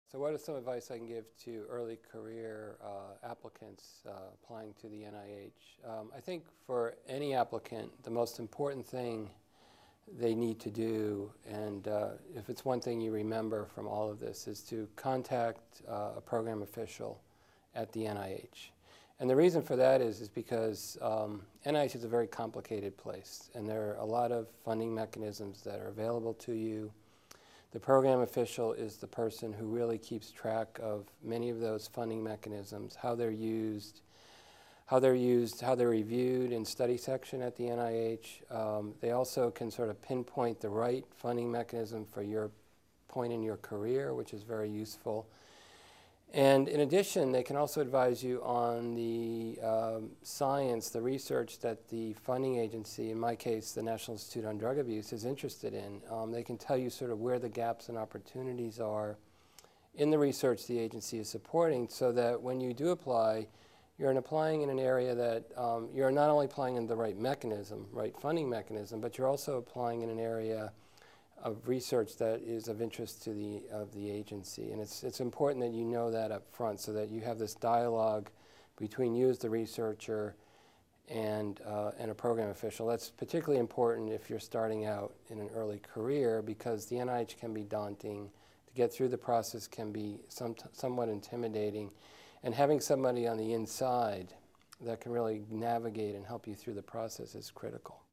So what is some advice I can give to early career applicants applying to the NIH? I think for any applicant, the most important thing they need to do, and if it's one thing you remember from all of this, is to contact a program official at the NIH. And the reason for that is because NIH is a very complicated place, and there are a lot of funding mechanisms that are available to you. The program official is the person who really keeps track of many of those funding mechanisms, how they're used, how they're reviewed in study section at the NIH. They also can sort of pinpoint the right funding mechanism for your point in your career, which is very useful. And in addition, they can also advise you on the science, the research that the funding agency, in my case, the National Institute on Drug Abuse, is interested in. They can tell you sort of where the gaps and opportunities are in the research the agency is supporting, so that when you do apply, you're applying in an area that you're not only applying in the right mechanism, right funding mechanism, but you're also applying in an area of research that is of interest to the agency. And it's important that you know that up front, so that you have this dialogue between you as the researcher and a program official. That's particularly important if you're starting out in an early career, because the NIH can be daunting. To get through the process can be somewhat intimidating. And having somebody on the inside that can really navigate and help you through the process is critical.